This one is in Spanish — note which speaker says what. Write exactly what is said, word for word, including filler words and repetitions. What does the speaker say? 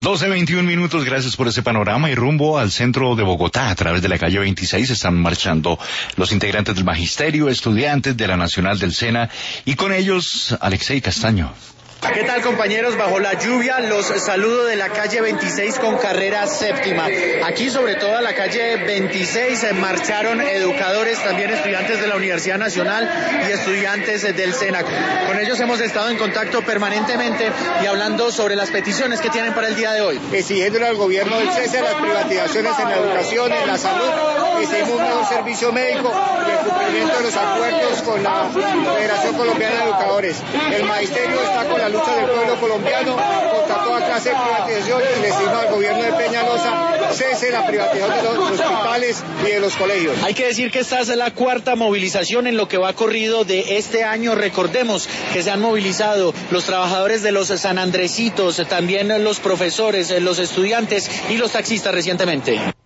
Speaker 1: doce veintiún minutos, gracias por ese panorama y rumbo al centro de Bogotá. A través de la calle veintiséis están marchando los integrantes del Magisterio, estudiantes de la Nacional del SENA y con ellos Alexei Castaño.
Speaker 2: ¿Qué tal, compañeros? Bajo la lluvia los saludo de la calle veintiséis con carrera séptima. Aquí, sobre todo a la calle veintiséis, marcharon educadores, también estudiantes de la Universidad Nacional y estudiantes del SENA. Con ellos hemos estado en contacto permanentemente y hablando sobre las peticiones que tienen para el día de hoy.
Speaker 3: Exigiéndole al gobierno del cese de las privatizaciones en la educación, en la salud, exigimos un mejor servicio médico y el cumplimiento de los acuerdos con la Federación Colombiana de Educadores. El magisterio está con la lucha del pueblo colombiano contra toda clase de privatización y le exigimos al gobierno de Peñalosa cese la privatización de los hospitales y de los colegios.
Speaker 2: Hay que decir que esta es la cuarta movilización en lo que va corrido de este año. Recordemos que se han movilizado los trabajadores de los San Andresitos, también los profesores, los estudiantes y los taxistas recientemente.